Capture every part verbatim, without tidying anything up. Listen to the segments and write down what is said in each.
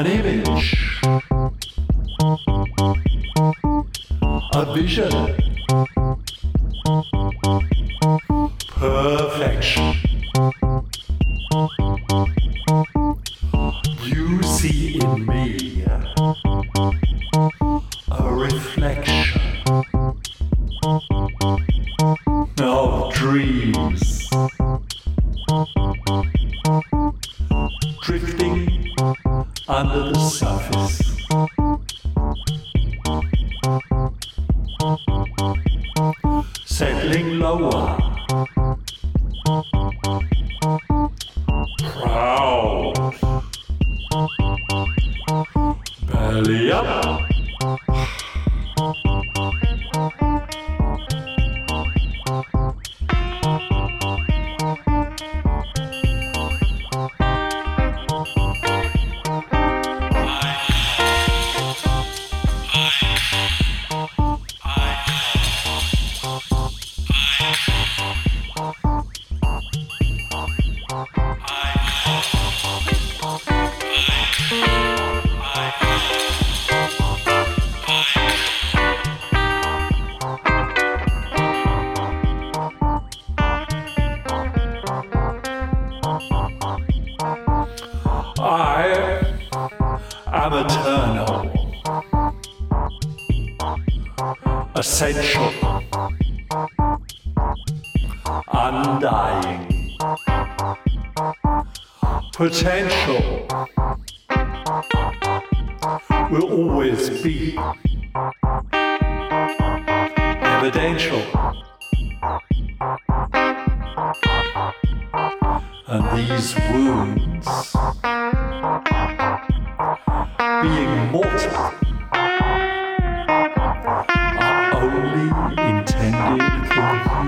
An image, a vision, perfection. You see in me a reflection of dreams, drifting under the surface. Settling lower. Proud. Belly up. I am eternal, essential, undying, potential, will always be, evidential, and these wounds, being mortal, are only intended for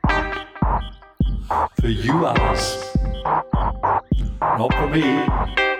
you. For you others, not for me.